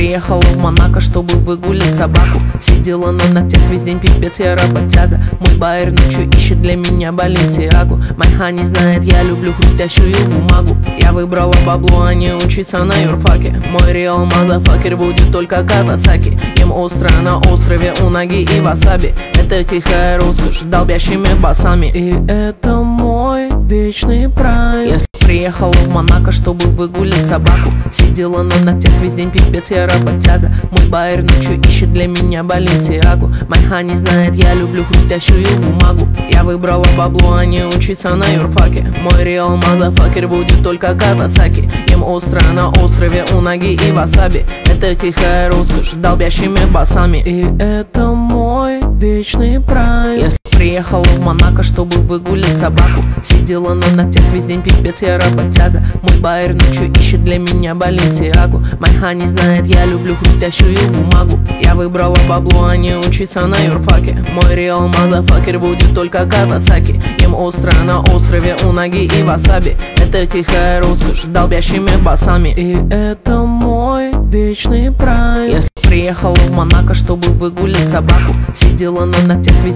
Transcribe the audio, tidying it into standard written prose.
приехала в Монако, чтобы выгулять собаку. Сидела на ногтях весь день, пипец, я работяга. Мой байер ночью ищет для меня Баленсиагу. Майха не знает, я люблю хрустящую бумагу. Я выбрала бабло, а не учиться на юрфаке. Мой реал мазафакер будет только Кавасаки. Ем остро на острове унаги и васаби. Это тихая роскошь, долбящими басами. И это мой вечный прайм. Если приехала в Монако, чтобы выгулять собаку. Сидела на ногтях весь день, пипец, я работяга. Мой байер ночью ищет для меня Баленсиагу. Майха не знает, я люблю хрустящую бумагу. Я выбрала бабло, а не учиться на юрфаке. Мой реал мазафакер будет только Кавасаки. Ем остро на острове унаги и васаби. Это тихая роскошь, долбящими басами. И это мой вечный прайм. Если приехала в Монако, чтобы выгулять собаку. Сидела на ногтях весь день, пипец, я работяга. Мой байер ночью ищет для меня Баленсиагу. Майха не знает, я люблю хрустящую бумагу. Я выбрала бабло, а не учиться на юрфаке. Мой реал мазафакер будет только Кавасаки. Ем остро на острове унаги и васаби. Это тихая роскошь, долбящими басами. И это мой вечный прайм. Если приехала в Монако, чтобы выгулять собаку. Сидела на ногтях весь